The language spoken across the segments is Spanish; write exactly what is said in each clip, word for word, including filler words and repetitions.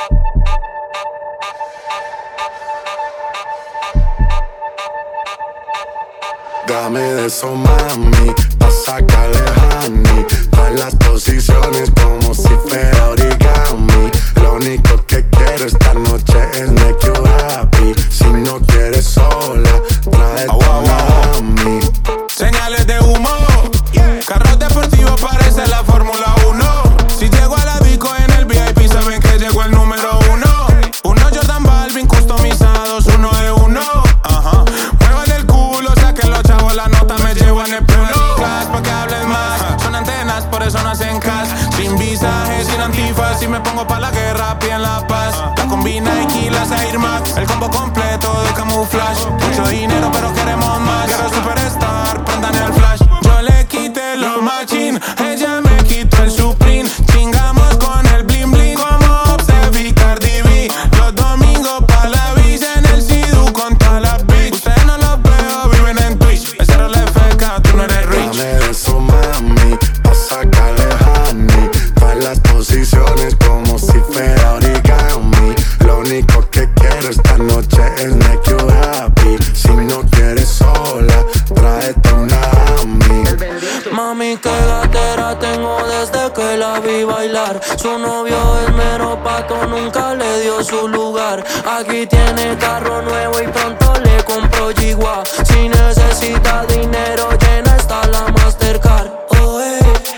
Dame de eso, mami, pa' sacarle honey. Todas las posiciones como si fuera origami. Lo único que quiero esta noche es make you happy. Si no quieres sola, trae tu mami. Señales de humo, carros deportivos parece la Fórmula uno. Si llego a la disco en el V I P saben que llegó el número uno. Unos Jordan Balvin customizados, uno de uno. Ajá. Muevan el culo, saquen los chavos, la nota me llevan el pleno. Class pa' que hables más, son antenas, por eso no hacen cash. Sin visaje, sin antifaz, si me pongo pa' la guerra, piden la paz. La combina Nike, las Air Max, el combo completo de camuflaje. Mucho dinero pero queremos más, quiero superstar, prendan el flash. Yo le quité los machín, ella me quitó el Supreme. Chingamos con el bling bling, como Obsession y Cardi B. Los domingos pa' la visa en el Sidu con todas las bitch. Ustedes no los veo, viven en Twitch. El cero le feca, tú no eres rich. Dame de eso, mami, pa' sacarle honey. Todas las posiciones como si fuera origami. Lo único que quiero esta noche es make you happy. Si no quieres sola, tráete una mami. Mami, qué gatera tengo desde que la vi bailar. Su novio es mero pato, nunca le dio su lugar. Aquí tiene carro nuevo y pronto le compro Yigua. Si necesita dinero, llena está la Mastercard. Oh, eh,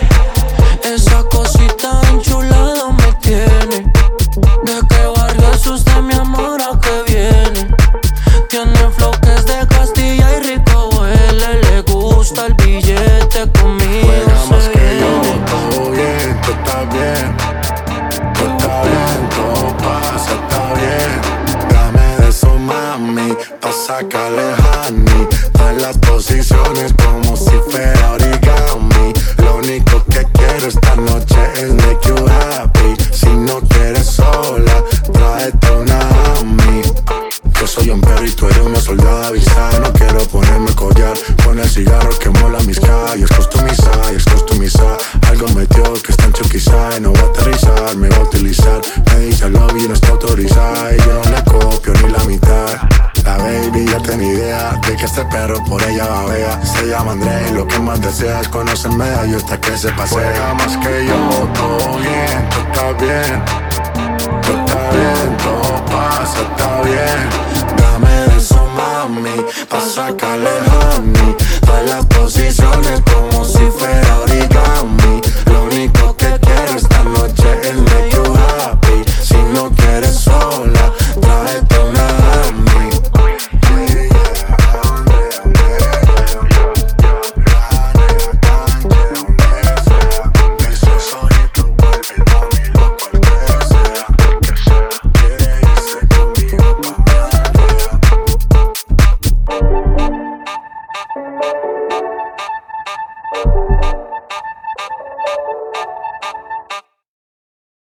esa cosita enchulada me tiene. ¿De qué barrio es usted, mi amor? ¿A qué viene? Tiene flow que es de Castilla y rico huele. Le gusta el billete, conmigo Juega se más que yo, viene. todo bien, todo está bien. Todo está bien, todo pasa, está bien. Dame de eso, mami, pa' sacarle honey. Todas las posiciones como si fuera origami. Lo único que quiero esta noche es make you happy. Si no quieres sola, tráete una mami. Yo soy un perro y tú eres una soldada avisada. No quiero ponerme collar con el cigarro que mola mis calles. Customizar, y es customizar. Algo metió que está en Chuquizá y no va a aterrizar, me va a utilizar. Me dice lobby y no está autorizada y yo no le copio ni la mitad. La baby ya tiene idea de que este perro por ella babea. Se llama André y lo que más desea es conocerme a yo hasta que se pasea. Juega más que yo, todo bien, todo está bien.